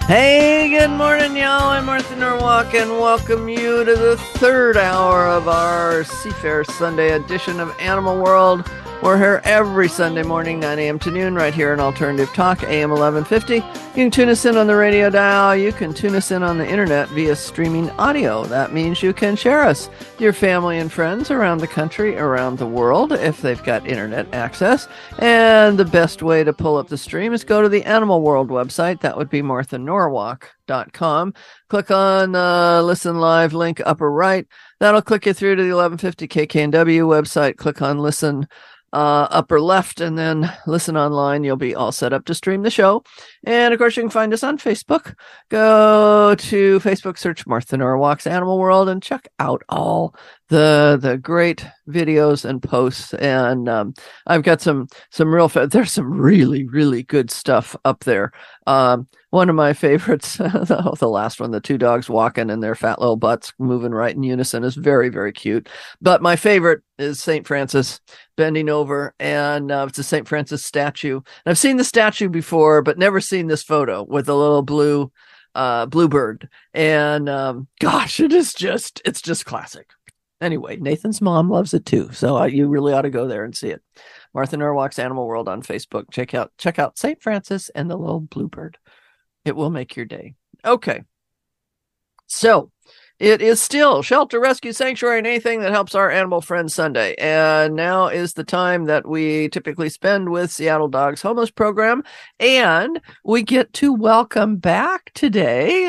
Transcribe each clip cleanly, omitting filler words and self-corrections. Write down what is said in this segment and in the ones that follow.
Hey, good morning, y'all. I'm Martha Norwalk, and welcome you to the third hour of our Seafair Sunday edition of Animal World. We're here every Sunday morning, 9 a.m. to noon, right here on Alternative Talk, AM 1150. You can tune us in on the radio dial. You can tune us in on the internet via streaming audio. That means you can share us with your family and friends around the country, around the world, if they've got internet access. And the best way to pull up the stream is go to the Animal World website. That would be marthanorwalk.com. Click on the Listen Live link upper right. That'll click you through to the 1150 KKNW website. Click on Listen upper left, and then listen online. You'll be all set up to stream the show. And of course, you can find us on Facebook. Go to Facebook, search Martha Norwalk's Animal World, and check out all the great videos and posts. And I've got some there's some really good stuff up there. One of my favorites, the last one, the two dogs walking and their fat little butts moving right in unison, is very cute. But my favorite is St. Francis bending over, and it's a St. Francis statue. And I've seen the statue before, but never seen this photo with a little bluebird. And gosh, it's just classic. Anyway, Nathan's mom loves it too, so you really ought to go there and see it. Martha Norwalk's Animal World on Facebook. Check out St. Francis and the little bluebird. It will make your day. Okay. So it is still Shelter, Rescue, Sanctuary, and anything that helps our animal friends Sunday. And now is the time that we typically spend with Seattle Dogs Homeless Program. And we get to welcome back today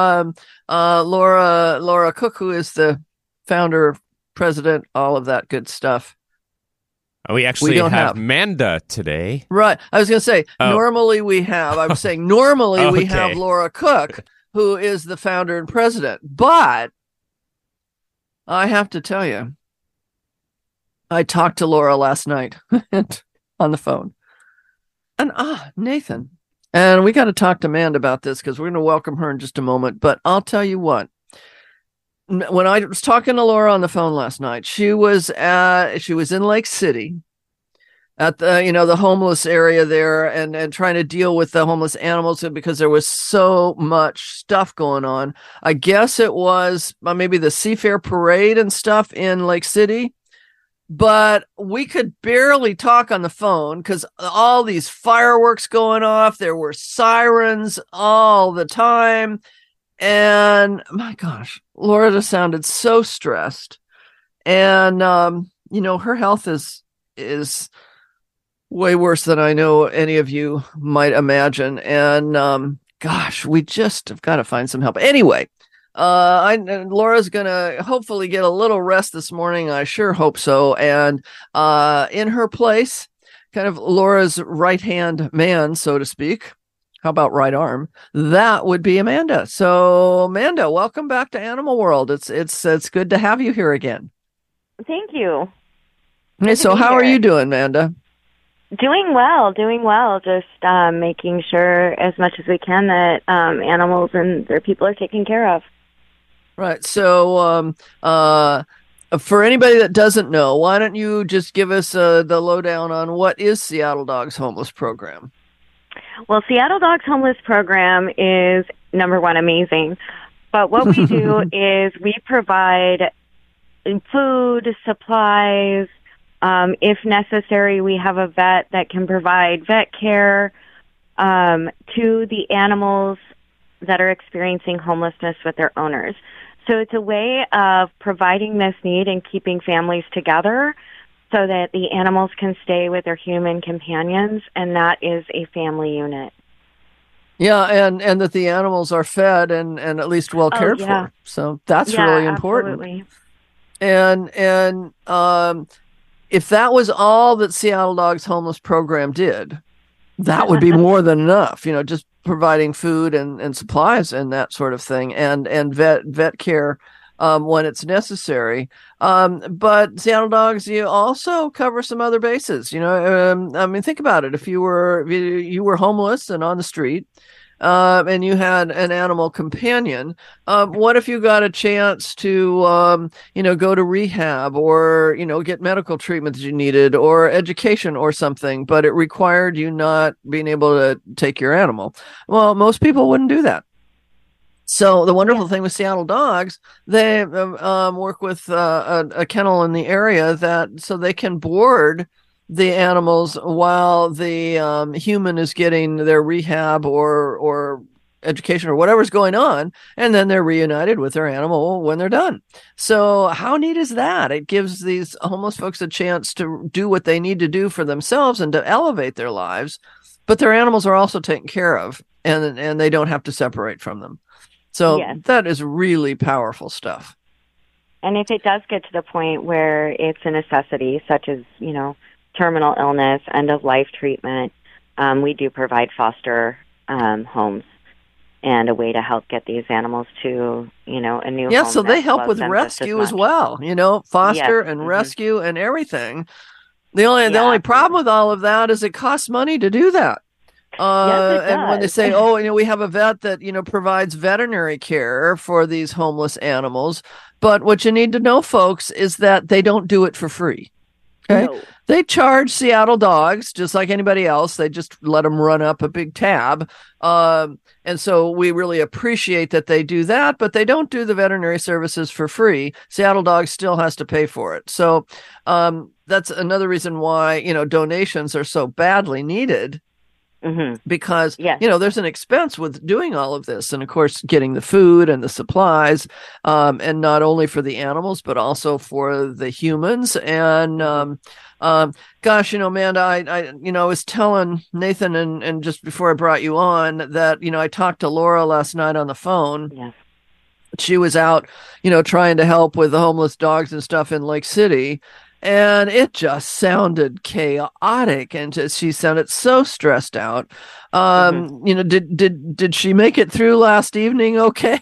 Laura Cook, who is the founder, president, all of that good stuff. We actually have Manda today. Right. I was going to say, normally we have Laura Cook, who is the founder and president. But I have to tell you, I talked to Laura last night on the phone. And Nathan. And we got to talk to Manda about this because we're going to welcome her in just a moment. But I'll tell you what. When I was talking to Laura on the phone last night, she was in Lake City at the homeless area there, and trying to deal with the homeless animals because there was so much stuff going on. I guess it was maybe the Seafair parade and stuff in Lake City, but we could barely talk on the phone because all these fireworks going off. There were sirens all the time. And my gosh, Laura just sounded so stressed. And, her health is way worse than I know any of you might imagine. And, gosh, we just have got to find some help. Anyway, Laura's going to hopefully get a little rest this morning. I sure hope so. And, in her place, kind of Laura's right-hand man, so to speak. How about right arm? That would be Amanda. So, Amanda, welcome back to Animal World. It's good to have you here again. Thank you. Hey, so how are you doing, Amanda? Doing well. Just making sure as much as we can that animals and their people are taken care of. Right. So, for anybody that doesn't know, why don't you just give us the lowdown on what is Seattle Dogs Homeless Program? Well, Seattle Dogs Homeless Program is, number one, amazing. But what we do is we provide food, supplies. If necessary, we have a vet that can provide vet care to the animals that are experiencing homelessness with their owners. So it's a way of providing this need and keeping families together so that the animals can stay with their human companions, and that is a family unit. Yeah, and that the animals are fed and at least well cared for. So that's really important. Absolutely. And if that was all that Seattle Dogs Homeless Program did, that would be more than enough. Just providing food and supplies and that sort of thing, and vet care when it's necessary. But Seattle Dogs, you also cover some other bases. Think about it. If you were homeless and on the street, and you had an animal companion, what if you got a chance to, go to rehab or, get medical treatment that you needed or education or something, but it required you not being able to take your animal? Well, most people wouldn't do that. So the wonderful thing with Seattle Dogs, they work with a kennel in the area so they can board the animals while the human is getting their rehab or education or whatever's going on, and then they're reunited with their animal when they're done. So how neat is that? It gives these homeless folks a chance to do what they need to do for themselves and to elevate their lives, but their animals are also taken care of, and they don't have to separate from them. So that is really powerful stuff. And if it does get to the point where it's a necessity, such as, terminal illness, end-of-life treatment, we do provide foster homes and a way to help get these animals to, a new home. Yeah, so they help with rescue as well, foster and rescue and everything. The only problem with all of that is it costs money to do that. And when they say, we have a vet that, provides veterinary care for these homeless animals. But what you need to know, folks, is that they don't do it for free. Okay. No. They charge Seattle Dogs just like anybody else. They just let them run up a big tab. And so we really appreciate that they do that, but they don't do the veterinary services for free. Seattle Dogs still has to pay for it. So that's another reason why, donations are so badly needed. Mm-hmm. Because, there's an expense with doing all of this. And of course, getting the food and the supplies, and not only for the animals, but also for the humans. And, Amanda, I was telling Nathan and just before I brought you on that, I talked to Laura last night on the phone. Yeah. She was out, trying to help with the homeless dogs and stuff in Lake City. And it just sounded chaotic, and she sounded so stressed out. Did she make it through last evening? Okay.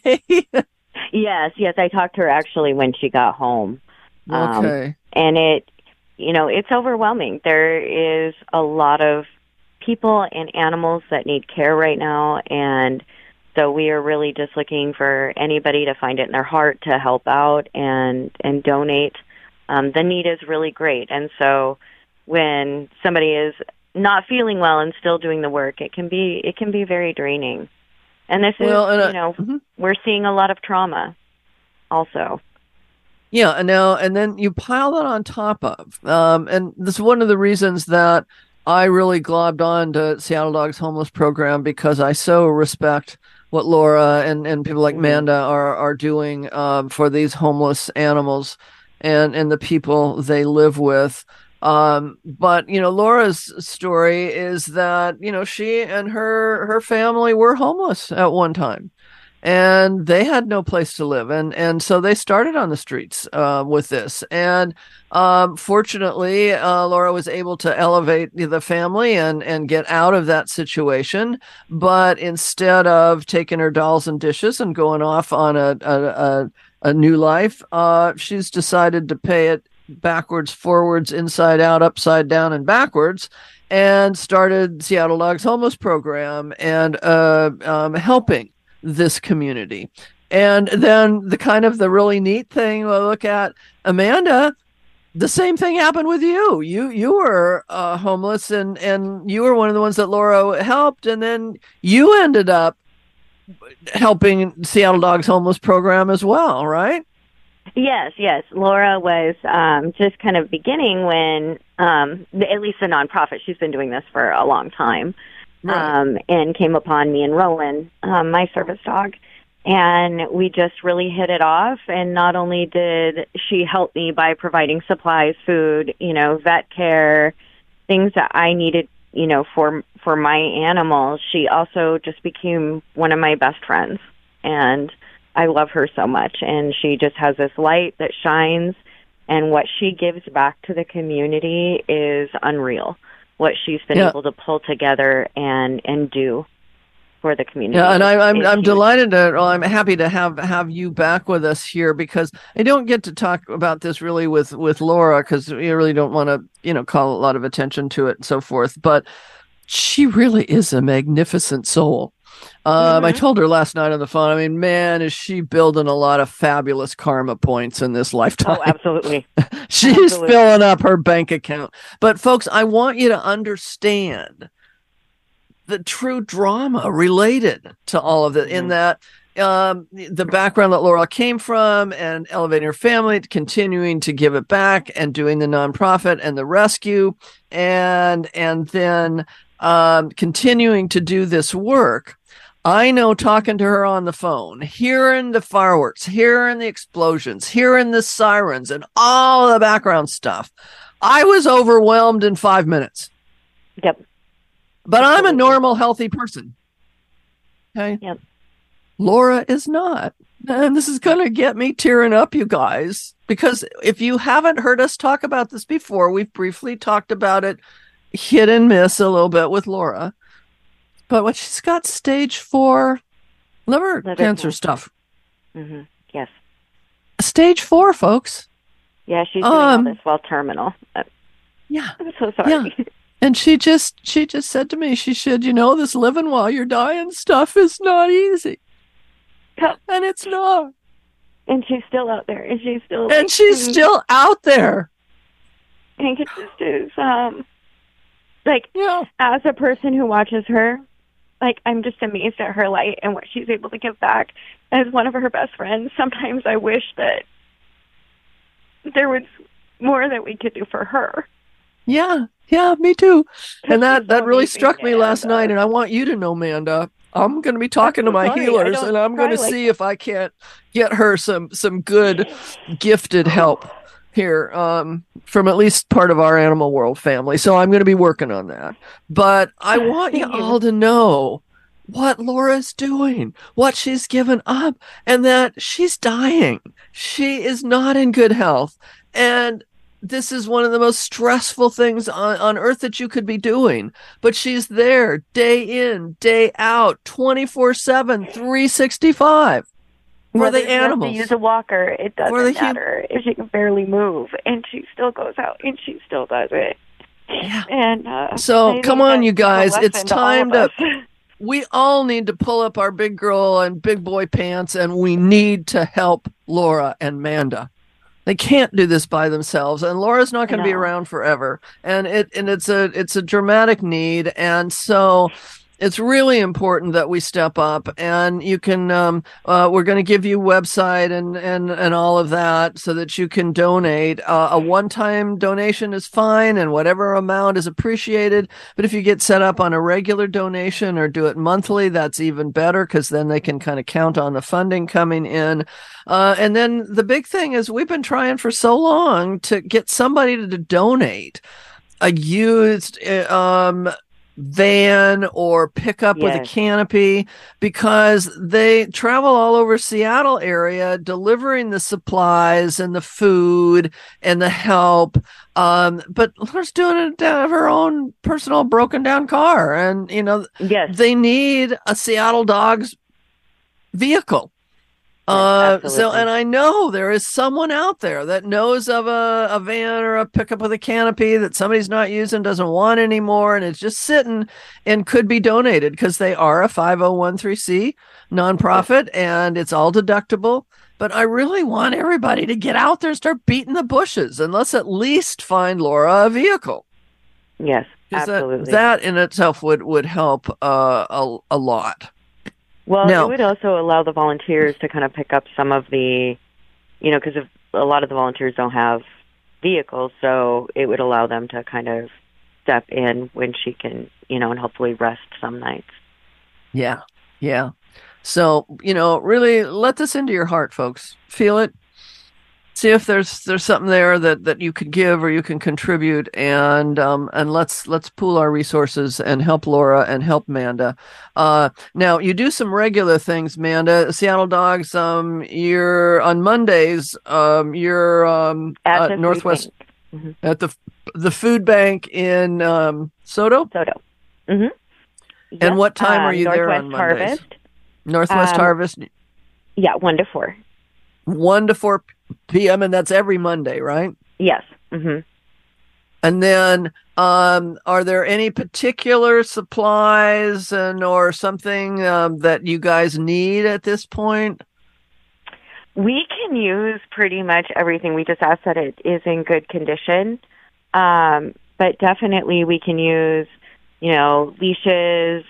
Yes. I talked to her actually when she got home. Okay. And it's overwhelming. There is a lot of people and animals that need care right now, and so we are really just looking for anybody to find it in their heart to help out and donate. The need is really great. And so when somebody is not feeling well and still doing the work, it can be very draining. And this is, we're seeing a lot of trauma also. Yeah. And then you pile that on top of, and this is one of the reasons that I really globbed on to Seattle Dogs Homeless Program, because I so respect what Laura and people like Amanda are doing, for these homeless animals and the people they live with. But, Laura's story is that, she and her family were homeless at one time, and they had no place to live. And so they started on the streets, with this. And, fortunately, Laura was able to elevate the family and get out of that situation. But instead of taking her dolls and dishes and going off on a new life, she's decided to pay it backwards, forwards, inside out, upside down, and backwards, and started Seattle Dogs Homeless Program and helping this community. And then the really neat thing, we'll look at Amanda, the same thing happened with you. You were homeless, and you were one of the ones that Laura helped, and then you ended up helping Seattle Dogs Homeless Program as well, right? Yes. Laura was just kind of beginning when, at least the nonprofit, she's been doing this for a long time, right. And came upon me and Rowan, my service dog, and we just really hit it off. And not only did she help me by providing supplies, food, vet care, things that I needed, for my animals, she also just became one of my best friends. And I love her so much. And she just has this light that shines. And what she gives back to the community is unreal. What she's been able to pull together and do for the community. Yeah, and I'm delighted I'm happy to have you back with us here, because I don't get to talk about this really with Laura, because we really don't want to, call a lot of attention to it and so forth. But she really is a magnificent soul. I told her last night on the phone, I mean, man, is she building a lot of fabulous karma points in this lifetime. Oh, absolutely. She's filling up her bank account. But folks, I want you to understand the true drama related to all of it, in that the background that Laura came from, and elevating her family, continuing to give it back, and doing the nonprofit and the rescue, and then continuing to do this work. I know, talking to her on the phone, hearing the fireworks, hearing the explosions, hearing the sirens, and all the background stuff, I was overwhelmed in 5 minutes. Yep. But I'm a normal, healthy person. Okay. Yep. Laura is not. And this is going to get me tearing up, you guys, because if you haven't heard us talk about this before, we've briefly talked about it, hit and miss a little bit with Laura. But what she's got stage 4 liver cancer stuff. Mm-hmm. Yes. Stage 4, folks. Yeah, she's doing all this while terminal. Yeah. I'm so sorry. Yeah. And she just said to me, she said, this living while you're dying stuff is not easy. Yeah. And it's not. And she's still out there. And she's still out there. And it just is, as a person who watches her, I'm just amazed at her light and what she's able to give back. As one of her best friends, sometimes I wish that there was more that we could do for her. Yeah, me too. And that really struck me last night, and I want you to know, Amanda, I'm going to be talking to my healers, and I'm going to see if I can't get her some good, gifted help here from at least part of our Animal World family. So I'm going to be working on that. But I want you all to know what Laura's doing, what she's given up, and that she's dying. She is not in good health. And this is one of the most stressful things on earth that you could be doing. But she's there day in, day out, 24/7, 365. For the animals. She has to use a walker. It doesn't matter if she can barely move, and she still goes out and she still does it. Yeah. And so come on, you guys! It's time to. We all need to pull up our big girl and big boy pants, and we need to help Laura and Manda. They can't do this by themselves, and Laura's not going to be around forever. And it's a dramatic need, and so. It's really important that we step up, and you can, we're going to give you website and all of that so that you can donate. A one-time donation is fine, and whatever amount is appreciated. But if you get set up on a regular donation or do it monthly, that's even better, because then they can kind of count on the funding coming in. And then the big thing is, we've been trying for so long to get somebody to donate a used, van or pickup with a canopy, because they travel all over Seattle area delivering the supplies and the food and the help. But Laura's doing it out of her own personal broken down car, and they need a Seattle Dogs vehicle. So, and I know there is someone out there that knows of a van or a pickup with a canopy that somebody's not using, doesn't want anymore, and it's just sitting and could be donated, because they are a 501(c) nonprofit, and it's all deductible. But I really want everybody to get out there and start beating the bushes, and let's at least find Laura a vehicle. Yes, absolutely. That in itself would help a lot. Well, it would also allow the volunteers to kind of pick up some of the, because a lot of the volunteers don't have vehicles, so it would allow them to kind of step in when she can, and hopefully rest some nights. Yeah. So, really let this into your heart, folks. Feel it. See if there's something there that you could give or you can contribute, and let's pool our resources and help Laura and help Manda. Now you do some regular things, Manda. Seattle Dogs. You're on Mondays. You're at Northwest at the food bank in Soto. Mm-hmm. Yep. And what time are you there on Mondays? Harvest. Northwest Harvest. Yeah, 1 to 4. 1 to 4 p.m. and that's every Monday, right? Yes. Mm-hmm. And then, are there any particular supplies or something that you guys need at this point? We can use pretty much everything. We just ask that it is in good condition. But definitely we can use, leashes.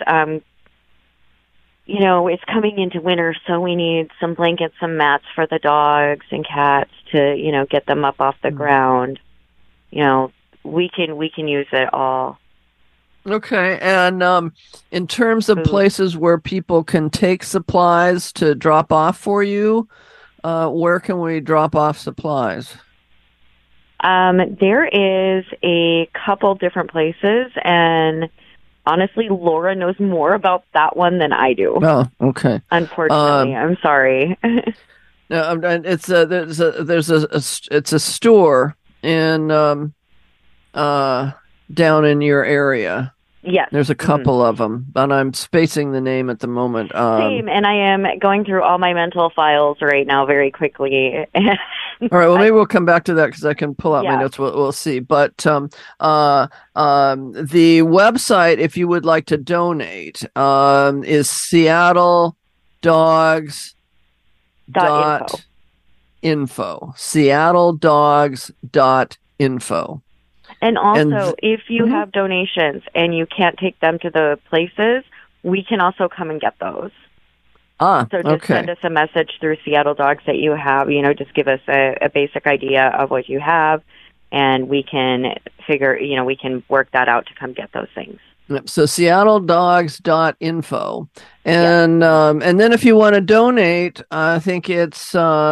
It's coming into winter, so we need some blankets, some mats for the dogs and cats to, get them up off the ground. We can use it all. Okay. And in terms of places where people can take supplies to drop off for you, where can we drop off supplies? There is a couple different places, and honestly, Laura knows more about that one than I do. Oh, okay. Unfortunately, I'm sorry. No, it's a store in down in your area. Yes. There's a couple of them, but I'm spacing the name at the moment. Same, and I am going through all my mental files right now very quickly. All right, well, maybe we'll come back to that because I can pull out my notes. We'll see. But the website, if you would like to donate, is seattledogs.info. seattledogs.info. And also, if you have donations and you can't take them to the places, we can also come and get those. So just send us a message through Seattle Dogs that you have, just give us a basic idea of what you have, and we can we can work that out to come get those things. So seattledogs.info. And then if you want to donate, I think it's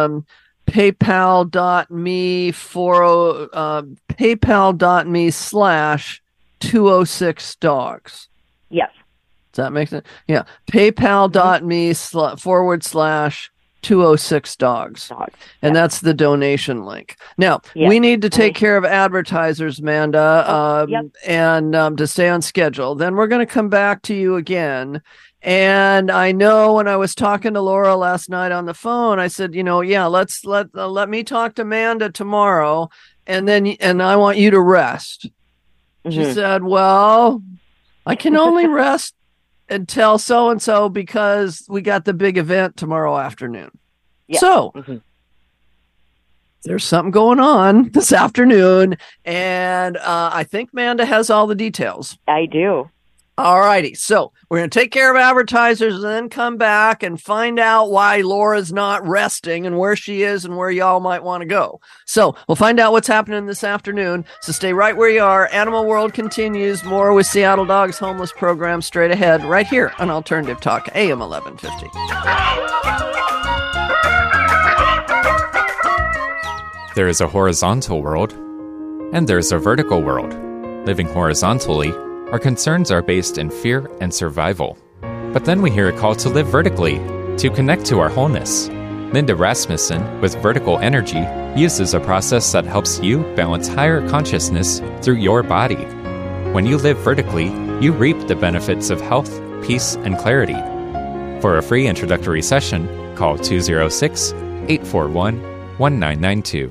paypal.me/206dogs. Yes. Does that make sense? Yeah. paypal.me/206dogs. And that's the donation link. Now, we need to take care of advertisers, Amanda, and to stay on schedule. Then we're going to come back to you again. And I know when I was talking to Laura last night on the phone, I said, let me talk to Amanda tomorrow, and I want you to rest. She said, well, I can only rest until so-and-so because we got the big event tomorrow afternoon. Yeah. So there's something going on this afternoon, and I think Amanda has all the details. I do. All righty. So we're going to take care of advertisers and then come back and find out why Laura's not resting and where she is and where y'all might want to go. So we'll find out what's happening this afternoon. So stay right where you are. Animal World continues. More with Seattle Dogs Homeless Program straight ahead right here on Alternative Talk, AM 1150. There is a horizontal world and there's a vertical world. Living horizontally, our concerns are based in fear and survival. But then we hear a call to live vertically, to connect to our wholeness. Linda Rasmussen, with Vertical Energy, uses a process that helps you balance higher consciousness through your body. When you live vertically, you reap the benefits of health, peace, and clarity. For a free introductory session, call 206-841-1992.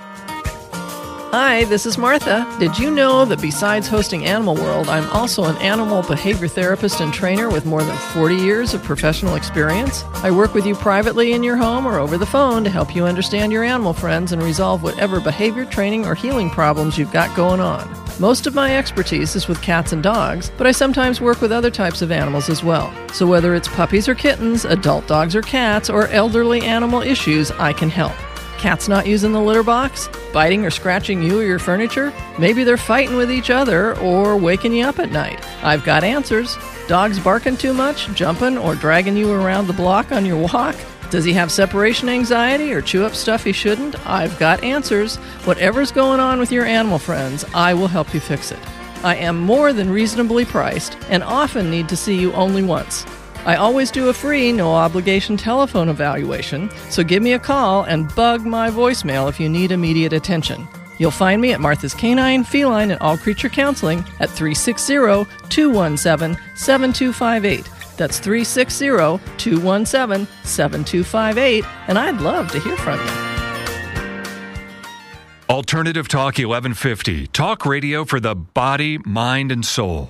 Hi, this is Martha. Did you know that besides hosting Animal World, I'm also an animal behavior therapist and trainer with more than 40 years of professional experience? I work with you privately in your home or over the phone to help you understand your animal friends and resolve whatever behavior training or healing problems you've got going on. Most of my expertise is with cats and dogs, but I sometimes work with other types of animals as well. So whether it's puppies or kittens, adult dogs or cats, or elderly animal issues, I can help. Cats not using the litter box? Biting or scratching you or your furniture? Maybe they're fighting with each other or waking you up at night. I've got answers. Dogs barking too much, jumping or dragging you around the block on your walk? Does he have separation anxiety or chew up stuff he shouldn't? I've got answers. Whatever's going on with your animal friends, I will help you fix it. I am more than reasonably priced and often need to see you only once. I always do a free, no-obligation telephone evaluation, so give me a call and bug my voicemail if you need immediate attention. You'll find me at Martha's Canine, Feline, and All Creature Counseling at 360-217-7258. That's 360-217-7258, and I'd love to hear from you. Alternative Talk 1150. Talk radio for the body, mind, and soul.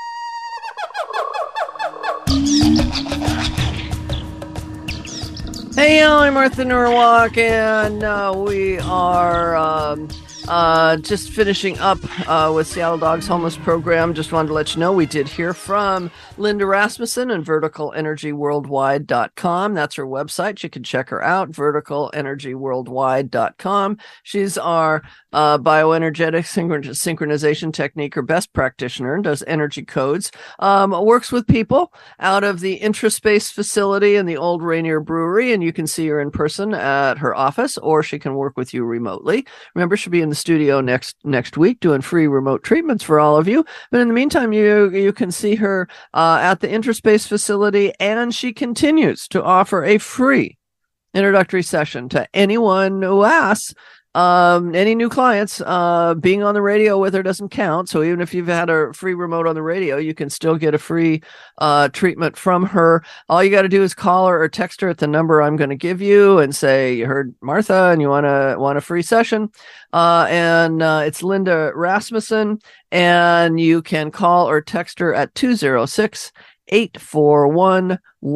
Hey, y'all, I'm Martha Norwalk, and we are just finishing up with Seattle Dogs Homeless Program. Just wanted to let you know we did hear from Linda Rasmussen and verticalenergyworldwide.com. That's her website. You can check her out, verticalenergyworldwide.com. She's our bioenergetic synchronization technique, or best practitioner, and does energy codes. Works with people out of the Intraspace facility in the old Rainier Brewery, and you can see her in person at her office, or she can work with you remotely. Remember, she'll be in the studio next week doing free remote treatments for all of you. But in the meantime, you can see her at the Intraspace facility, and she continues to offer a free introductory session to anyone who asks. Any new clients, being on the radio with her doesn't count. So even if you've had a free remote on the radio, you can still get a free treatment from her. All you got to do is call her or text her at the number I'm going to give you and say you heard Martha and you want a free session. And it's Linda Rasmussen, and you can call or text her at 206-841-1992.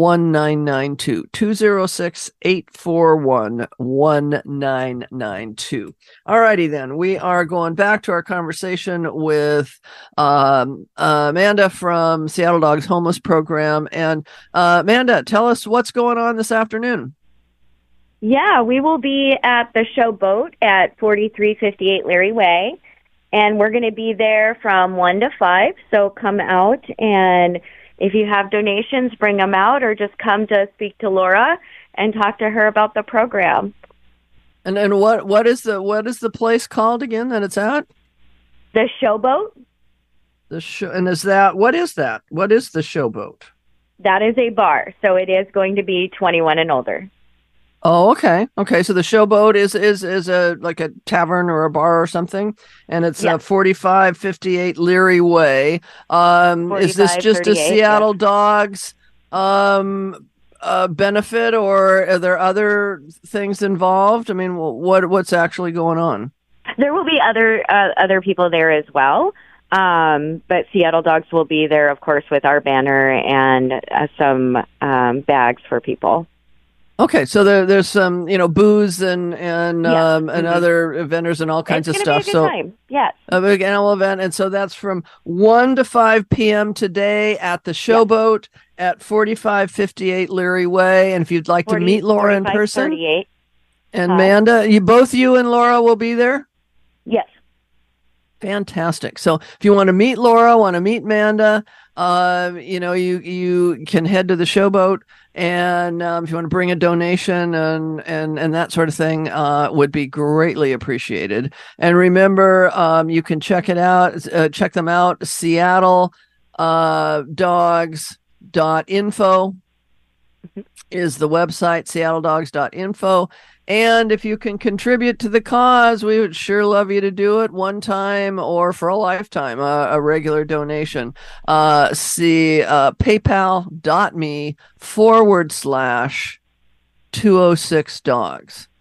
206-841-1992. Alrighty then, we are going back to our conversation with Amanda from Seattle Dogs Homeless Program. And Amanda, tell us what's going on this afternoon. Yeah, we will be at the Showboat at 4358 Larry Way, and we're going to be there from 1 to 5, so come out, and if you have donations, bring them out, or just come to speak to Laura and talk to her about the program. And what is the place called again that it's at? The Showboat. And is that what is that? What is the Showboat? That is a bar, so it is going to be 21 and older. Oh, okay. Okay, so the Showboat is a like a tavern or a bar or something, and it's 4558 Leary Way. Is this just a Seattle Dogs benefit, or are there other things involved? I mean, what's actually going on? There will be other people there as well, but Seattle Dogs will be there, of course, with our banner and some bags for people. Okay, so there's some, booze and other vendors and all kinds of stuff. It's going to be a good time. Yes. A big annual event. And so that's from 1 to 5 p.m. today at the Showboat at 4558 Leary Way. And if you'd like to meet Laura in person, and Amanda, you and Laura will be there? Yes. Fantastic. So if you want to meet Laura, want to meet Amanda, you can head to the Showboat. And if you want to bring a donation and that sort of thing, would be greatly appreciated. And remember, you can check them out, seattledogs.info is the website, seattledogs.info. And if you can contribute to the cause, we would sure love you to do it one time or for a lifetime, a regular donation. See paypal.me/206dogs.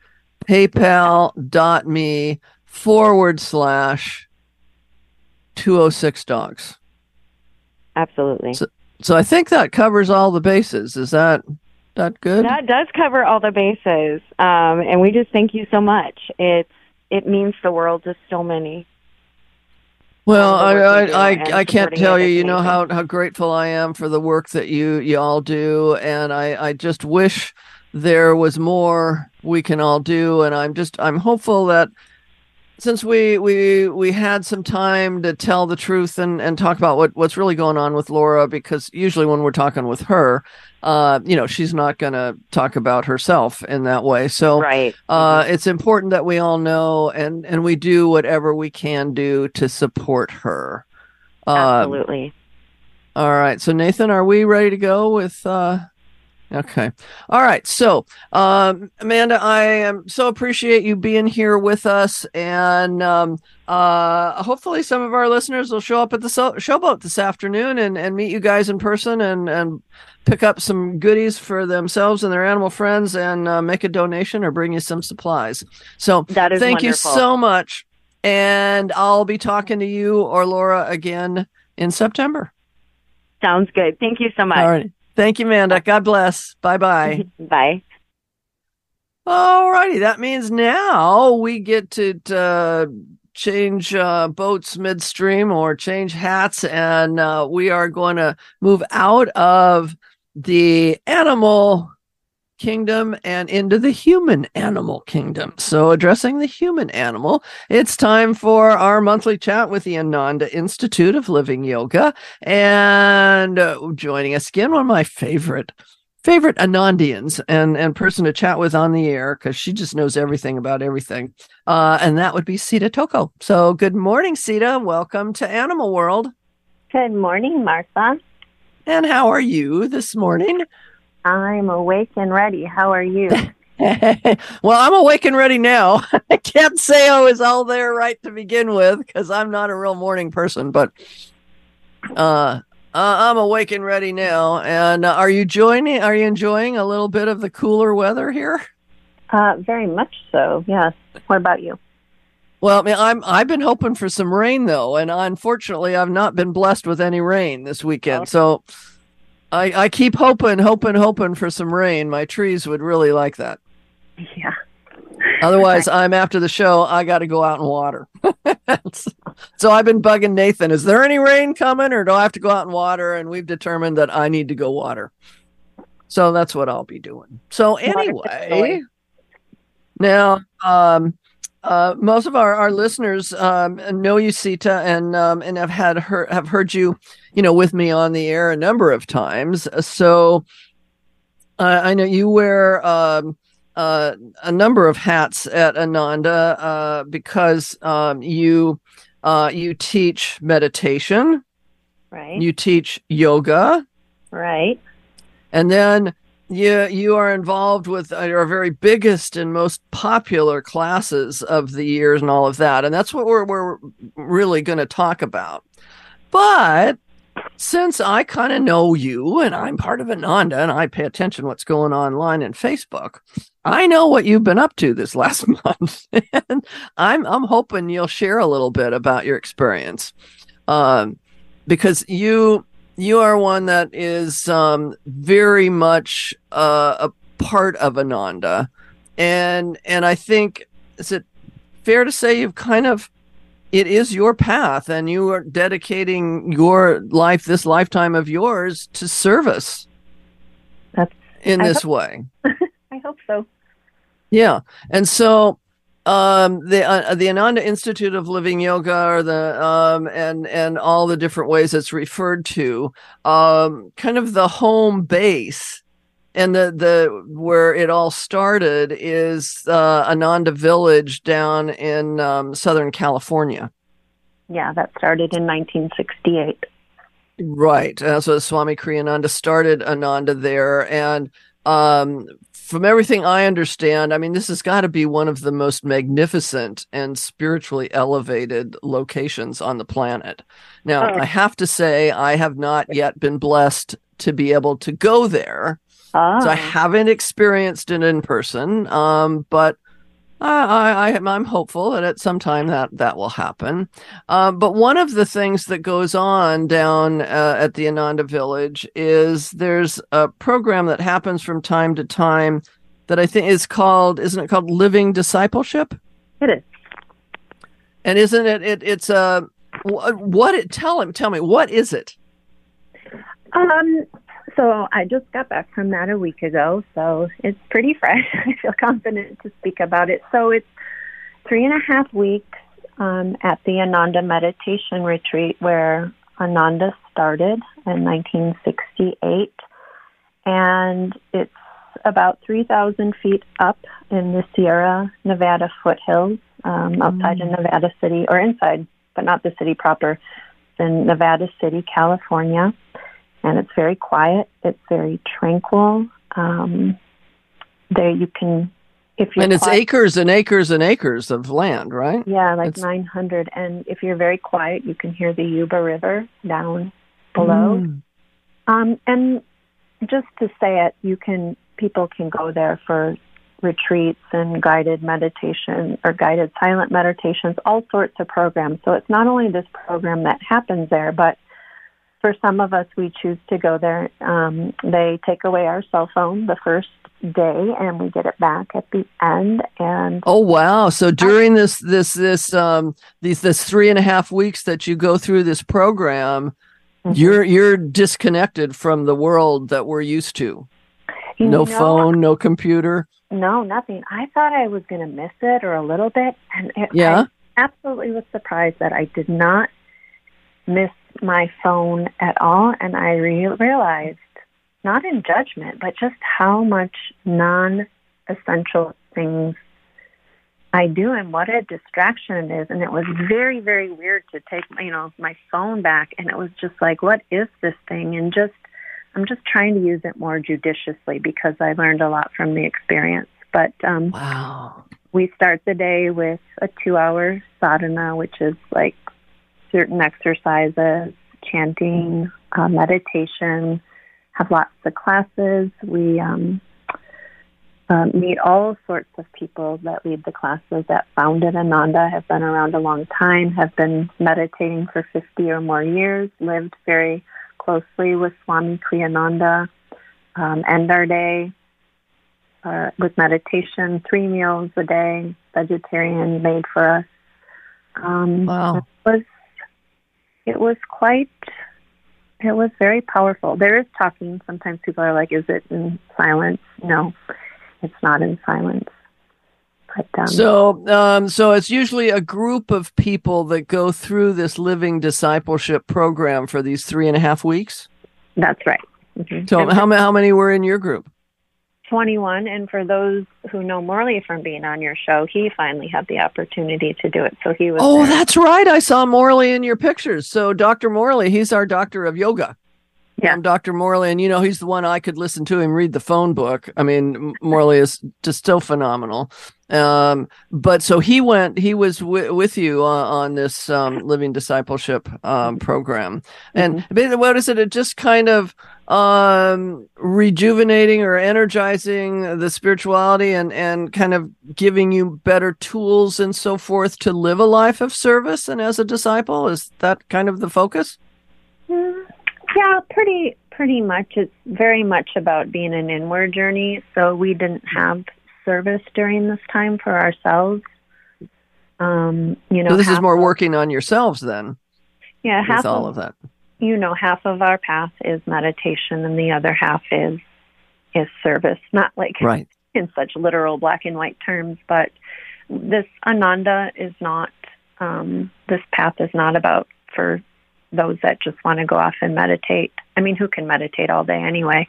paypal.me/206dogs. Absolutely. So I think that covers all the bases. Is that good? That does cover all the bases. And we just thank you so much. It means the world to so many. Well, I can't tell you, how grateful I am for the work that you all do. And I just wish there was more we can all do. And I'm hopeful that since we had some time to tell the truth and talk about what's really going on with Laura, because usually when we're talking with her, she's not going to talk about herself in that way. So right. It's important that we all know and we do whatever we can do to support her. Absolutely. All right. So Nathan, are we ready to go with Okay. All right. So, Amanda, I am so appreciate you being here with us, and hopefully some of our listeners will show up at the showboat this afternoon and meet you guys in person and pick up some goodies for themselves and their animal friends and make a donation or bring you some supplies. So, That is thank you wonderful. so much, and I'll be talking to you or Laura again in September. Sounds good. Thank you so much. All right. Thank you, Amanda. God bless. Bye-bye. Bye. All righty. That means now we get to change boats midstream or change hats, and we are going to move out of the animal kingdom and into the human animal kingdom. So, addressing the human animal, it's time for our monthly chat with the Ananda Institute of Living Yoga. And joining us again, one of my favorite Anandians and person to chat with on the air, because she just knows everything about everything. And that would be Sita Toko. So, good morning, Sita. Welcome to Animal World. Good morning, Martha. And how are you this morning? I'm awake and ready. How are you? Well, I'm awake and ready now. I can't say I was all there right to begin with because I'm not a real morning person, but I'm awake and ready now. And are you enjoying a little bit of the cooler weather here? Very much so, yes. What about you? Well, I mean, I've been hoping for some rain though, and unfortunately, I've not been blessed with any rain this weekend. Oh. So I keep hoping for some rain. My trees would really like that. Yeah. Otherwise, I'm after the show. I got to go out and water. So I've been bugging Nathan. Is there any rain coming, or do I have to go out and water? And we've determined that I need to go water. So that's what I'll be doing. So anyway, now most of our listeners know you, Sita, and have heard you, with me on the air a number of times. So I know you wear a number of hats at Ananda because you teach meditation, Right. you teach yoga, Right. and then you are involved with our very biggest and most popular classes of the years and all of that. And that's what we're really going to talk about. But since I kind of know you and I'm part of Ananda and I pay attention to what's going on online and Facebook, I know what you've been up to this last month. And I'm hoping you'll share a little bit about your experience. Because you are one that is very much a part of Ananda. And I think, is it fair to say it is your path and you are dedicating your life, this lifetime of yours, to service in this way? I hope so. Yeah. And so the Ananda Institute of Living Yoga, or the and all the different ways it's referred to, kind of the home base and the where it all started is Ananda Village down in Southern California. Yeah, that started in 1968. Right. So Swami Kriyananda started Ananda there, and from everything I understand, I mean, this has got to be one of the most magnificent and spiritually elevated locations on the planet. Now, I have to say, I have not yet been blessed to be able to go there. So I haven't experienced it in person, but I'm hopeful that at some time that will happen. But one of the things that goes on down at the Ananda Village is there's a program that happens from time to time that I think isn't it called Living Discipleship? It is. And isn't it? It's tell me, what is it? So I just got back from that a week ago, so it's pretty fresh. I feel confident to speak about it. So it's 3.5 weeks at the Ananda Meditation Retreat, where Ananda started in 1968. And it's about 3,000 feet up in the Sierra Nevada foothills outside of Nevada City, or inside, but not the city proper. It's in Nevada City, California. And it's very quiet. It's very tranquil. there you can, if you're and it's acres and acres and acres of land, right? Yeah, like 900. And if you're very quiet, you can hear the Yuba River down below. And just to say it, people can go there for retreats and guided meditation or guided silent meditations, all sorts of programs. So it's not only this program that happens there, but for some of us, we choose to go there. They take away our cell phone the first day, and we get it back at the end. And oh wow! So during this 3.5 weeks that you go through this program, you're disconnected from the world that we're used to. No phone, no computer. No, nothing. I thought I was going to miss it or a little bit, and I absolutely was surprised that I did not miss my phone at all. And I realized, not in judgment, but just how much non-essential things I do and what a distraction it is. And it was very, very weird to take, my phone back, and it was just like, what is this thing? And I'm just trying to use it more judiciously because I learned a lot from the experience. But wow. We start the day with a 2-hour sadhana, which is like certain exercises, chanting, meditation, have lots of classes. We meet all sorts of people that lead the classes that founded Ananda, have been around a long time, have been meditating for 50 or more years, lived very closely with Swami Kriyananda, end our day with meditation, 3 meals a day, vegetarian made for us. Wow. It was very powerful. There is talking. Sometimes people are like, is it in silence? No, it's not in silence. But, so it's usually a group of people that go through this living discipleship program for these 3.5 weeks? That's right. Mm-hmm. So how many were in your group? 21. And for those who know Morley from being on your show, he finally had the opportunity to do it. So he was. Oh, there. That's right. I saw Morley in your pictures. So Dr. Morley, he's our doctor of yoga. Yeah. I'm Dr. Morley, and he's the one I could listen to him read the phone book. I mean, Morley is just so phenomenal. But so he was with you on this living discipleship program. And what is it? It just kind of rejuvenating or energizing the spirituality and kind of giving you better tools and so forth to live a life of service and as a disciple. Is that kind of the focus? Yeah, pretty much. It's very much about being an inward journey. So we didn't have service during this time for ourselves. So this is more working on yourselves then. Yeah, half of that. Half of our path is meditation, and the other half is service. Not like right. in such literal black and white terms, but this Ananda is not. This path is not about for those that just want to go off and meditate. I mean, who can meditate all day anyway?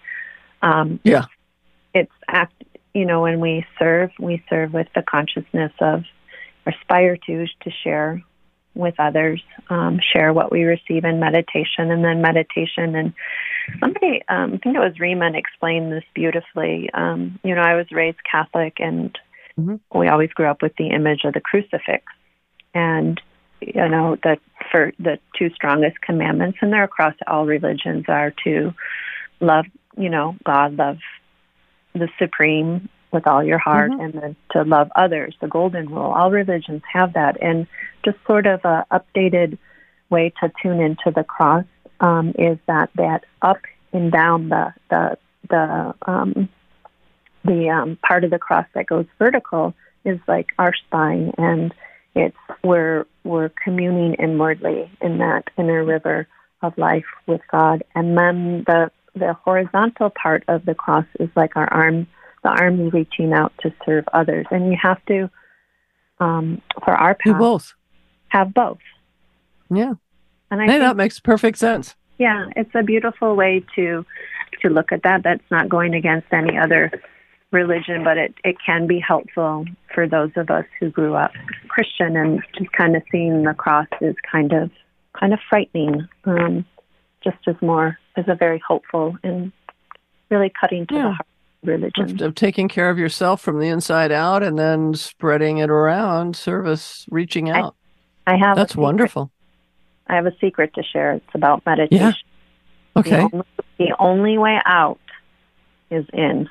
It's when we serve with the consciousness of aspire to share with others, share what we receive in meditation, and then meditation. And somebody, I think it was Riemann, explained this beautifully. I was raised Catholic, and we always grew up with the image of the crucifix. And for the 2 strongest commandments, and they're across all religions, are to love, God, love the Supreme with all your heart, and then to love others, the golden rule. All religions have that, and just sort of a updated way to tune into the cross is that up and down the part of the cross that goes vertical is like our spine, and it's we're communing inwardly in that inner river of life with God. And then the horizontal part of the cross is like our arm, the arm reaching out to serve others. And you have to, for our path, have both. Yeah. And I think that makes perfect sense. Yeah, it's a beautiful way to look at that. That's not going against any other religion, but it can be helpful for those of us who grew up Christian, and just kind of seeing the cross is kind of frightening, just as a very hopeful and really cutting to the heart religions. Of taking care of yourself from the inside out and then spreading it around, service, reaching out. That's wonderful. I have a secret to share. It's about meditation. Yeah. Okay. The only way out is in.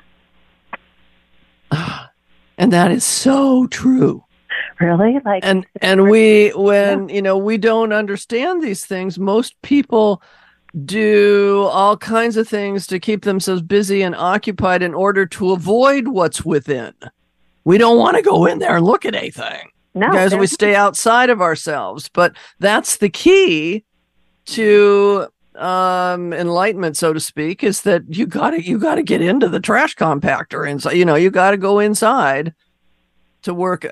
And that is so true. Really? And we, when, we don't understand these things, most people do all kinds of things to keep themselves busy and occupied in order to avoid what's within. We don't want to go in there and look at anything. No, guys, we stay outside of ourselves. But that's the key to enlightenment, so to speak, is that you gotta get into the trash compactor inside. You gotta go inside to work,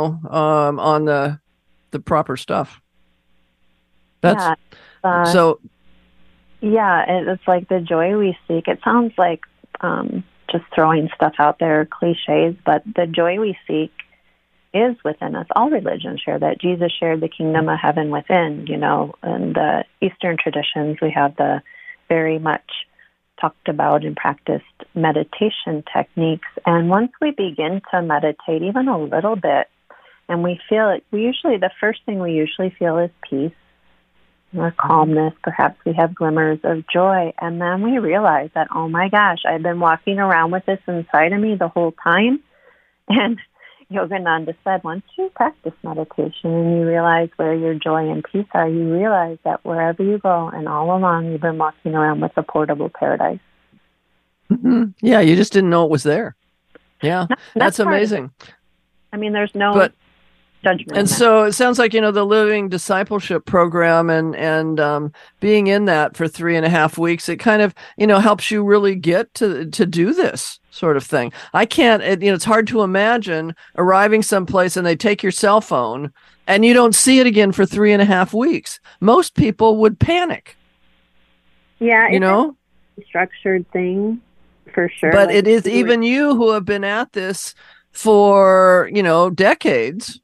on the proper stuff. That's so. Yeah, it's like the joy we seek. It sounds like just throwing stuff out there, cliches, but the joy we seek is within us. All religions share that. Jesus shared the kingdom of heaven within, in the Eastern traditions, we have the very much talked about and practiced meditation techniques. And once we begin to meditate even a little bit, and we feel it, the first thing we usually feel is peace or calmness. Perhaps we have glimmers of joy. And then we realize that, oh my gosh, I've been walking around with this inside of me the whole time. And Yogananda said, once you practice meditation and you realize where your joy and peace are, you realize that wherever you go and all along, you've been walking around with a portable paradise. Mm-hmm. Yeah, you just didn't know it was there. Yeah, that's amazing. There's no judgment. And so it sounds like, the Living Discipleship Program and being in that for 3.5 weeks, it kind of, helps you really get to do this sort of thing. I can't, it's hard to imagine arriving someplace and they take your cell phone and you don't see it again for 3.5 weeks. Most people would panic. Yeah. It's a structured thing for sure. But it is even you who have been at this for, decades.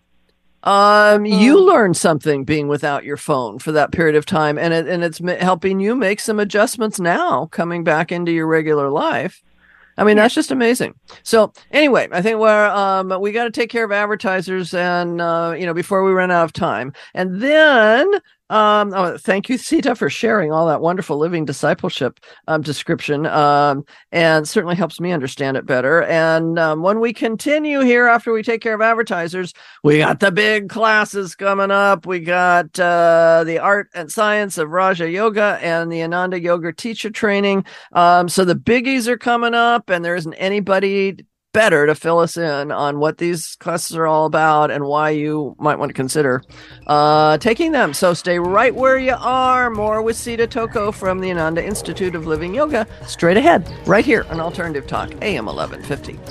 You learn something being without your phone for that period of time, and it's helping you make some adjustments now coming back into your regular life. That's just amazing. So anyway, I think we got to take care of advertisers and, before we run out of time. And then, thank you, Sita, for sharing all that wonderful Living Discipleship description, and certainly helps me understand it better. And when we continue here after we take care of advertisers, we got the big classes coming up. We got the art and science of Raja Yoga and the Ananda Yoga teacher training. So the biggies are coming up, and there isn't anybody better to fill us in on what these classes are all about and why you might want to consider taking them. So stay right where you are. More with Sita Toko from the Ananda Institute of Living Yoga straight ahead, right here on Alternative Talk, AM 1150.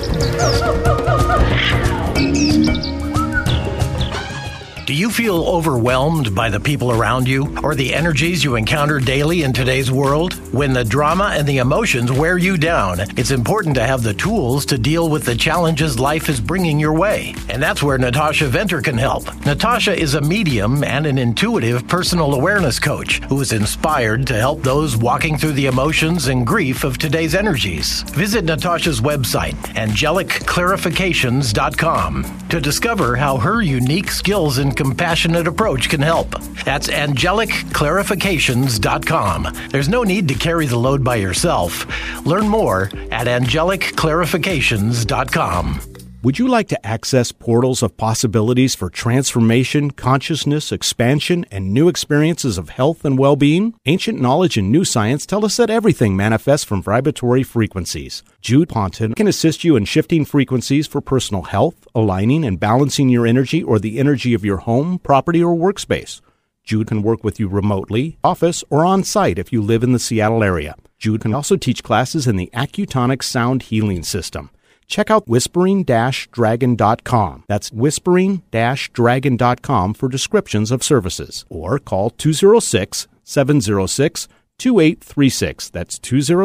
Do you feel overwhelmed by the people around you or the energies you encounter daily in today's world? When the drama and the emotions wear you down, it's important to have the tools to deal with the challenges life is bringing your way. And that's where Natasha Venter can help. Natasha is a medium and an intuitive personal awareness coach who is inspired to help those walking through the emotions and grief of today's energies. Visit Natasha's website, angelicclarifications.com, to discover how her unique skills and compassionate approach can help. That's angelicclarifications.com. There's no need to carry the load by yourself. Learn more at angelicclarifications.com. Would you like to access portals of possibilities for transformation, consciousness, expansion, and new experiences of health and well-being? Ancient knowledge and new science tell us that everything manifests from vibratory frequencies. Jude Ponton can assist you in shifting frequencies for personal health, aligning and balancing your energy or the energy of your home, property, or workspace. Jude can work with you remotely, office, or on-site if you live in the Seattle area. Jude can also teach classes in the Accutonic Sound Healing System. Check out whispering-dragon.com. That's whispering-dragon.com for descriptions of services. Or call 206-706-2836. That's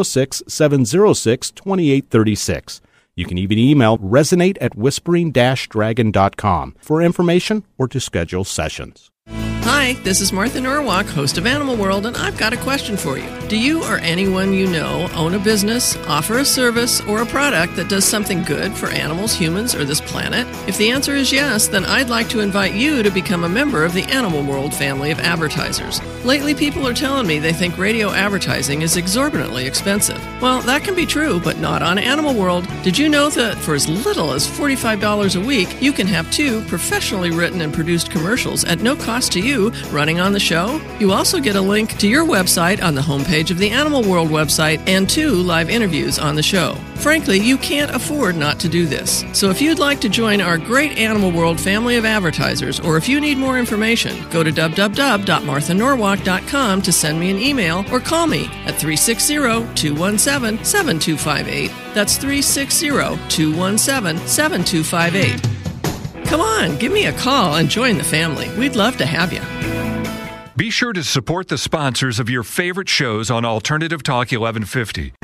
206-706-2836. You can even email resonate@whispering-dragon.com for information or to schedule sessions. Hi, this is Martha Norwalk, host of Animal World, and I've got a question for you. Do you or anyone you know own a business, offer a service, or a product that does something good for animals, humans, or this planet? If the answer is yes, then I'd like to invite you to become a member of the Animal World family of advertisers. Lately, people are telling me they think radio advertising is exorbitantly expensive. Well, that can be true, but not on Animal World. Did you know that for as little as $45 a week, you can have 2 professionally written and produced commercials at no cost to you running on the show? You also get a link to your website on the homepage of the Animal World website and 2 live interviews on the show. Frankly, you can't afford not to do this. So if you'd like to join our great Animal World family of advertisers, or if you need more information, go to www.marthanorwalk.com to send me an email or call me at 360-217-7258. That's 360-217-7258. Come on, give me a call and join the family. We'd love to have you. Be sure to support the sponsors of your favorite shows on Alternative Talk 1150.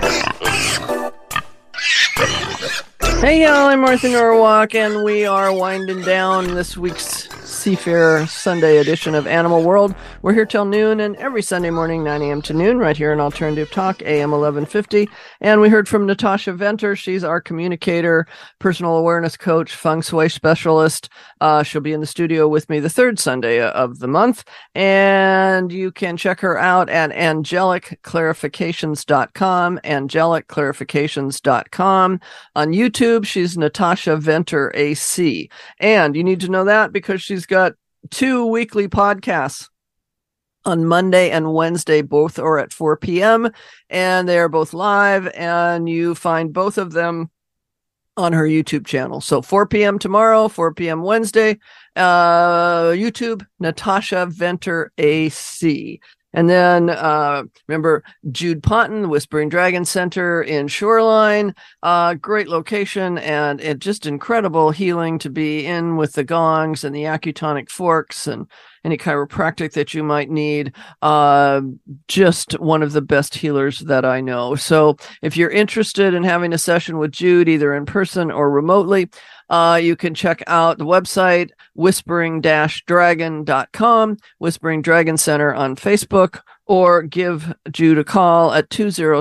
Hey y'all, I'm Martha Norwalk, and we are winding down this week's Seafair Sunday edition of Animal World. We're here till noon, and every Sunday morning, 9 a.m. to noon, right here on Alternative Talk, AM 1150. And we heard from Natasha Venter. She's our communicator, personal awareness coach, feng shui specialist. She'll be in the studio with me the third Sunday of the month. And you can check her out at angelicclarifications.com, angelicclarifications.com. On YouTube, she's Natasha Venter AC. And you need to know that because she's got 2 weekly podcasts on Monday and Wednesday. Both are at 4 p.m. and they are both live, and you find both of them on her YouTube channel. So 4 p.m. tomorrow, 4 p.m. Wednesday, YouTube, Natasha Venter AC. And then remember Jude Ponton, the Whispering Dragon Center in Shoreline, great location, and it just incredible healing to be in with the gongs and the acutonic forks and any chiropractic that you might need. Just one of the best healers that I know. So if you're interested in having a session with Jude, either in person or remotely, you can check out the website, whispering-dragon.com, Whispering Dragon Center on Facebook, or give Jude a call at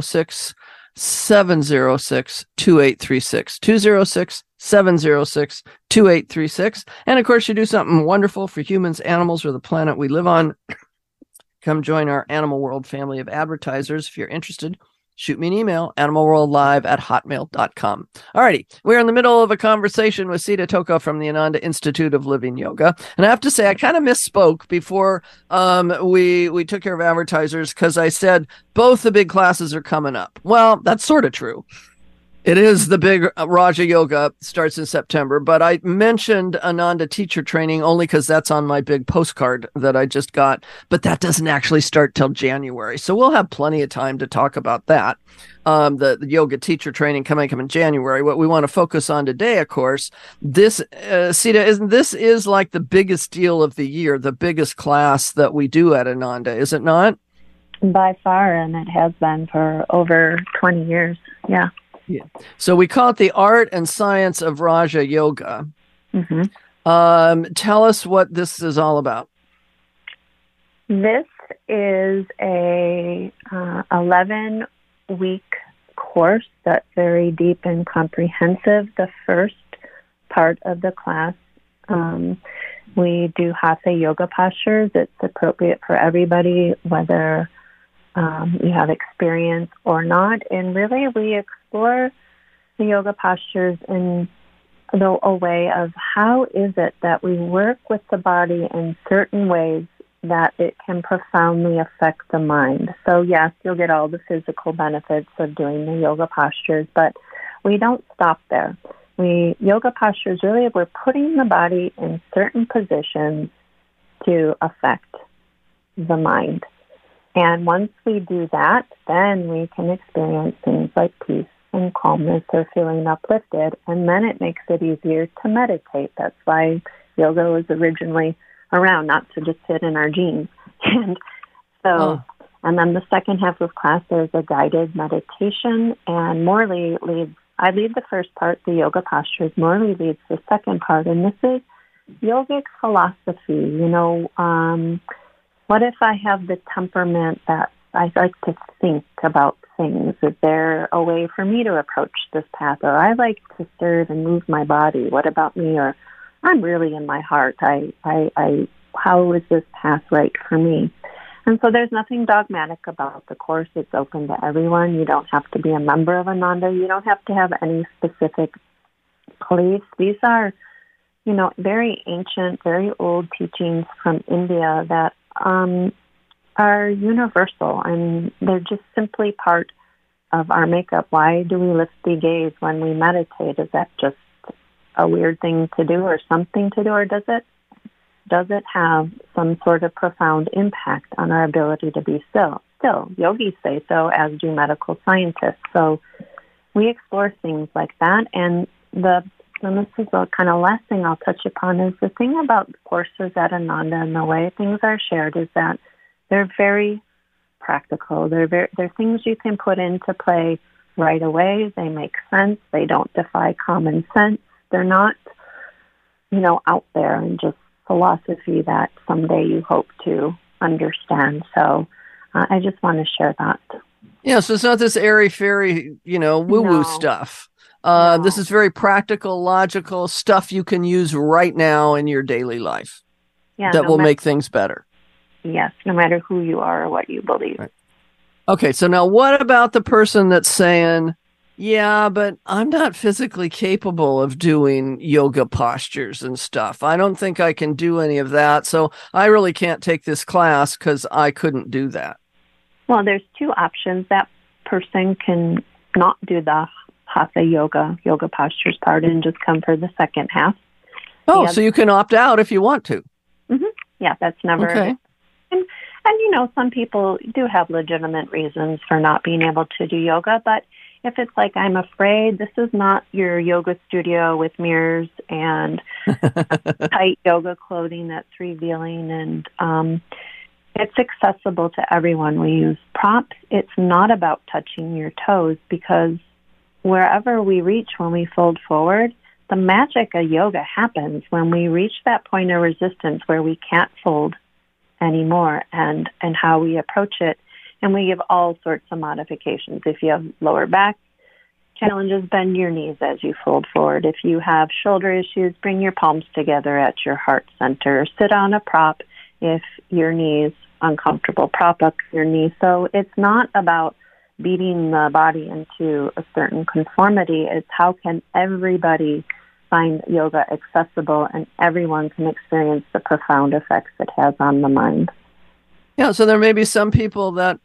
206-706-2836, 206-706-2836. And of course, you do something wonderful for humans, animals, or the planet we live on. Come join our Animal World family of advertisers. If you're interested, shoot me an email, animalworldlive@hotmail.com. Alrighty, we're in the middle of a conversation with Sita Toka from the Ananda Institute of Living Yoga. And I have to say, I kind of misspoke before we took care of advertisers, because I said both the big classes are coming up. Well, that's sort of true. It is the big Raja Yoga, starts in September, but I mentioned Ananda teacher training only because that's on my big postcard that I just got, but that doesn't actually start till January. So we'll have plenty of time to talk about that. The yoga teacher training coming in January. What we want to focus on today, of course, this, Sita, this is like the biggest deal of the year, the biggest class that we do at Ananda, is it not? By far, and it has been for over 20 years. Yeah. Yeah. So we call it the art and science of Raja Yoga. Mm-hmm. Tell us what this is all about. This is a 11-week course that's very deep and comprehensive. The first part of the class, we do hatha yoga postures. It's appropriate for everybody, whether you have experience or not. And really, we explore the yoga postures in a way of how is it that we work with the body in certain ways that it can profoundly affect the mind. So yes, you'll get all the physical benefits of doing the yoga postures, but we don't stop there. Yoga postures, really, we're putting the body in certain positions to affect the mind. And once we do that, then we can experience things like peace and calmness or feeling uplifted, and then it makes it easier to meditate. That's why yoga was originally around, not to just sit in our jeans. And so, and then the second half of class, there's a guided meditation, and Morley leads, I lead the first part, the yoga postures. Morley leads the second part, and this is yogic philosophy. What if I have the temperament that I like to think about things? Is there a way for me to approach this path? Or I like to serve and move my body. What about me? Or I'm really in my heart. How is this path right for me? And so there's nothing dogmatic about the course. It's open to everyone. You don't have to be a member of Ananda. You don't have to have any specific beliefs. These are, very ancient, very old teachings from India that are universal, and they're just simply part of our makeup. Why do we lift the gaze when we meditate? Is that just a weird thing to do or something to do, or does it have some sort of profound impact on our ability to be still? Still, yogis say so, as do medical scientists. So we explore things like that, and this is the kind of last thing I'll touch upon is the thing about courses at Ananda and the way things are shared is that they're very practical. They're things you can put into play right away. They make sense. They don't defy common sense. They're not, out there and just philosophy that someday you hope to understand. So I just want to share that. Yeah, so it's not this airy-fairy, woo-woo stuff. No. This is very practical, logical stuff you can use right now in your daily life that will make things better. Yes, no matter who you are or what you believe. Right. Okay, so now what about the person that's saying, yeah, but I'm not physically capable of doing yoga postures and stuff. I don't think I can do any of that, so I really can't take this class because I couldn't do that. Well, there's two options. That person can not do the hatha yoga postures part and just come for the second half. Oh, so you can opt out if you want to. Mm-hmm. Yeah, that's never... Okay. And some people do have legitimate reasons for not being able to do yoga, but if it's like, I'm afraid this is not your yoga studio with mirrors and tight yoga clothing that's revealing, and it's accessible to everyone. We use props. It's not about touching your toes, because wherever we reach when we fold forward, the magic of yoga happens when we reach that point of resistance where we can't fold anymore, and how we approach it. And we give all sorts of modifications. If you have lower back challenges, bend your knees as you fold forward. If you have shoulder issues, bring your palms together at your heart center. Sit on a prop if your knee's uncomfortable. Prop up your knee. So it's not about beating the body into a certain conformity. It's how can everybody find yoga accessible and everyone can experience the profound effects it has on the mind. Yeah, so there may be some people that,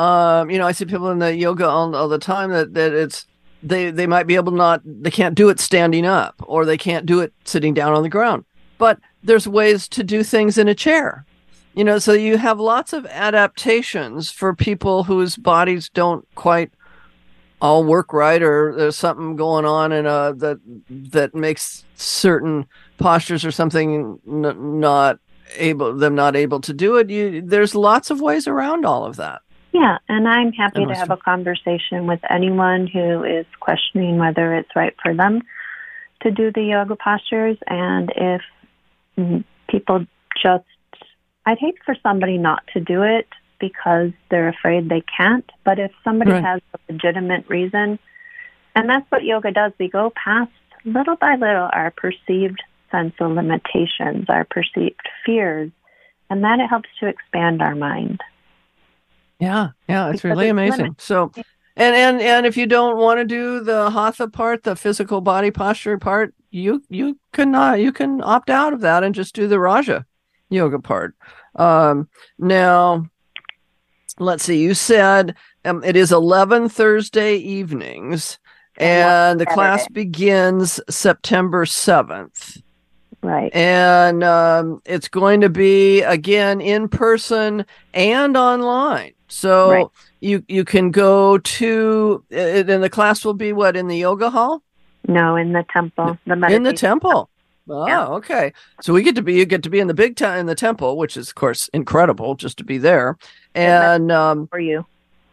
I see people in the yoga all the time that it's, they might be able they can't do it standing up, or they can't do it sitting down on the ground. But there's ways to do things in a chair. So you have lots of adaptations for people whose bodies don't quite all work right, or there's something going on in that makes certain postures or something not able to do it. There's lots of ways around all of that. Yeah, and I'm happy to have a conversation with anyone who is questioning whether it's right for them to do the yoga postures. And if people I'd hate for somebody not to do it because they're afraid they can't. But if somebody has a legitimate reason, and that's what yoga does, we go past little by little our perceived sense of limitations, our perceived fears, and that it helps to expand our mind. Yeah, it's really amazing. So, and if you don't want to do the hatha part, the physical body posture part, you can opt out of that and just do the Raja yoga part. Now, let's see. You said it is 11 Thursday evenings, and the class begins September 7th. Right. And it's going to be, again, in person and online. So you can go to, and the class will be what, in the yoga hall? No, in the temple. In the temple. Oh, yeah. Okay. So you get to be in the big town, in the temple, which is, of course, incredible just to be there. And for you.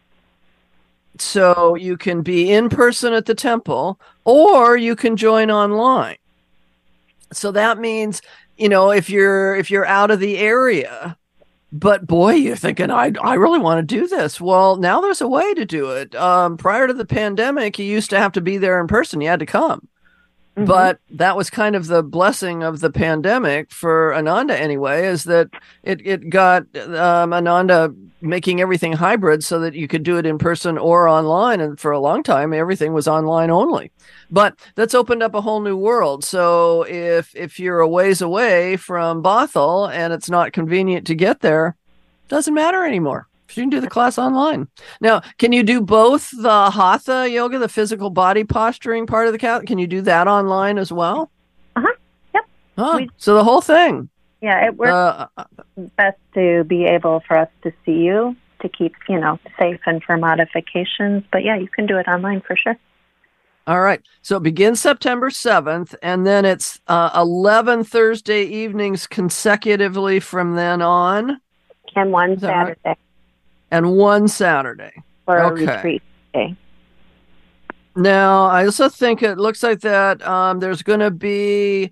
So you can be in person at the temple, or you can join online. So that means if you're out of the area, but boy, you're thinking, I really want to do this. Well, now there's a way to do it. Prior to the pandemic, you used to have to be there in person. You had to come. Mm-hmm. But that was kind of the blessing of the pandemic for Ananda anyway, is that it got Ananda making everything hybrid so that you could do it in person or online. And for a long time, everything was online only. But that's opened up a whole new world. So if you're a ways away from Bothell and it's not convenient to get there, it doesn't matter anymore. You can do the class online. Now, can you do both the Hatha yoga, the physical body posturing part of the class? Can you do that online as well? Yep. So the whole thing. Yeah, it works best to be able for us to see you to keep, safe and for modifications. But yeah, you can do it online for sure. All right. So it begins September 7th, and then it's 11 Thursday evenings consecutively from then on. And one Saturday. Right? And one Saturday. For a retreat day. Now, I also think it looks like that there's going to be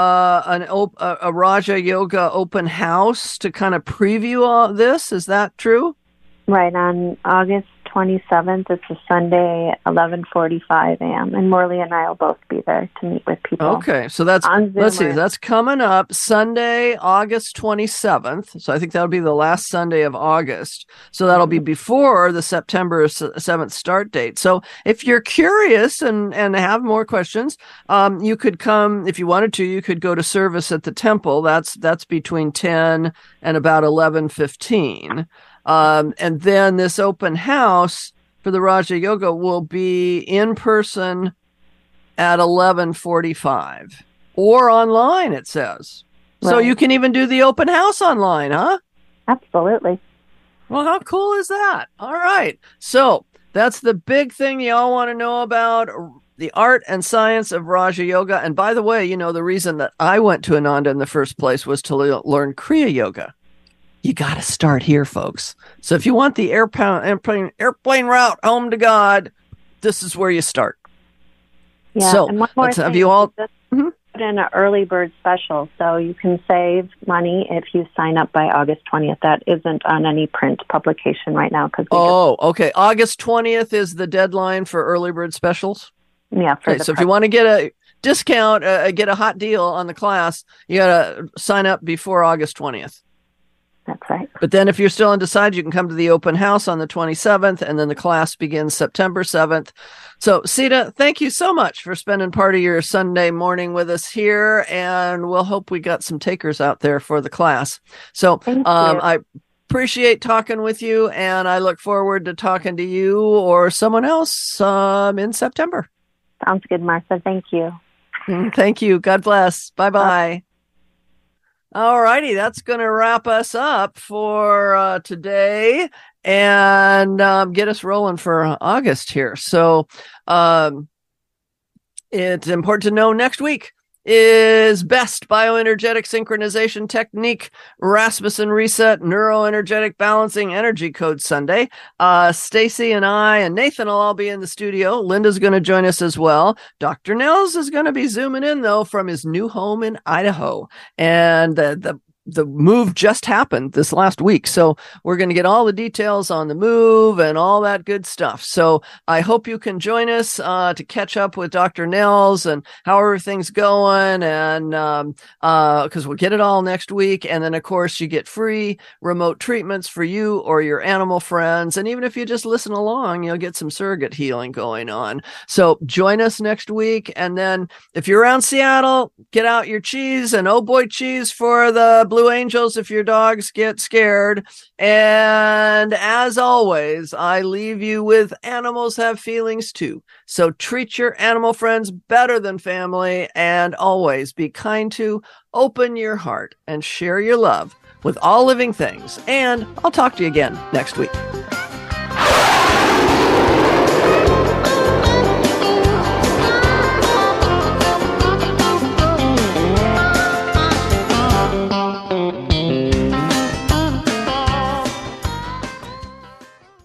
a Raja Yoga open house to kind of preview all this. Is that true? Right, on August 27th. It's a Sunday, 11:45 a.m. And Morley and I will both be there to meet with people. Okay, so that's that's coming up Sunday, August 27th. So I think that'll be the last Sunday of August. So that'll be before the September 7th start date. So if you're curious and have more questions, you could come if you wanted to. You could go to service at the temple. That's between 10 and about 11:15. And then this open house for the Raja Yoga will be in person at 11:45 or online, it says. Right. So you can even do the open house online, huh? Absolutely. Well, how cool is that? All right. So that's the big thing you all want to know about the art and science of Raja Yoga. And by the way, the reason that I went to Ananda in the first place was to learn Kriya Yoga. You got to start here, folks. So if you want the airplane route home to God, this is where you start. Yeah, so and one more let's thing, have you all put in an early bird special, so you can save money if you sign up by August 20th. That isn't on any print publication right now. Okay. August 20th is the deadline for early bird specials? Yeah. So if you want to get a discount, get a hot deal on the class, you got to sign up before August 20th. That's right. But then if you're still undecided, you can come to the open house on the 27th, and then the class begins September 7th. So, Sita, thank you so much for spending part of your Sunday morning with us here, and we'll hope we got some takers out there for the class. So I appreciate talking with you, and I look forward to talking to you or someone else in September. Sounds good, Martha. Thank you. Thank you. God bless. Bye-bye. All righty, that's going to wrap us up for today and get us rolling for August here. So it's important to know next week is Best Bioenergetic Synchronization Technique, Rasmussen Reset, Neuroenergetic Balancing Energy Code Sunday. Stacy and I and Nathan will all be in the studio. Linda's going to join us as well. Dr. Nels is going to be zooming in, though, from his new home in Idaho. And the move just happened this last week. So we're going to get all the details on the move and all that good stuff. So I hope you can join us to catch up with Dr. Nels and how everything's going. And because we'll get it all next week. And then, of course, you get free remote treatments for you or your animal friends. And even if you just listen along, you'll get some surrogate healing going on. So join us next week. And then if you're around Seattle, get out your cheese and oh boy cheese for the Blue Angels if your dogs get scared. And as always, I leave you with animals have feelings too. So treat your animal friends better than family and always be kind to, open your heart, and share your love with all living things. And I'll talk to you again next week.